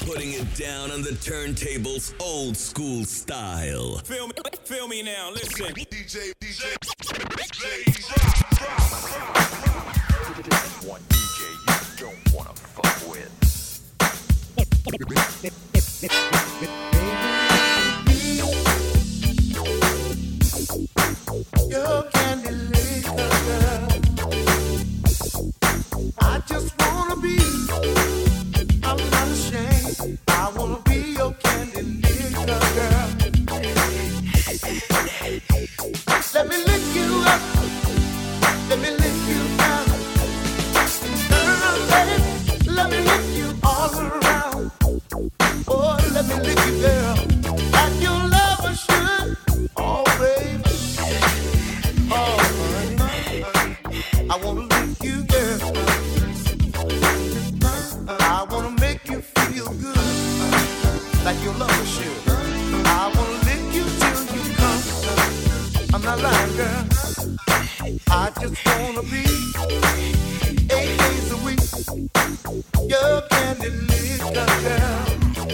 Putting it down on the turntables, old school style. Feel me now, listen. One DJ you don't wanna fuck with. Your candy liquor girl. I just wanna be, I'm not ashamed. I wanna be your candy liquor girl. Let me lick you up, let me lick you down. Girl, baby, let me lick you all around. Oh, let me lick you, girl, like your lover should. Oh, baby. Oh, honey, I wanna lick you, girl. I wanna make you feel good, like your lover should. I wanna lick you till you come. I'm not lying, girl. I just wanna be 8 days a week your candy liquor girl.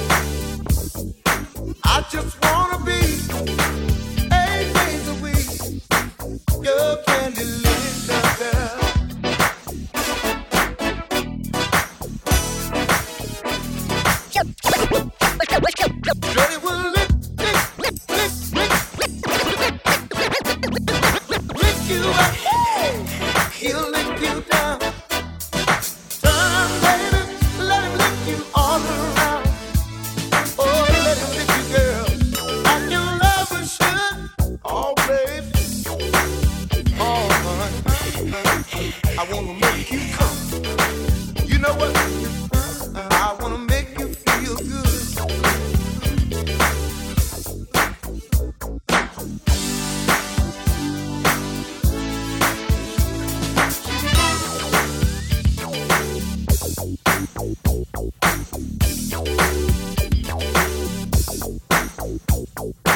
I just wanna be 8 days a week your candy liquor girl. Shorty will lick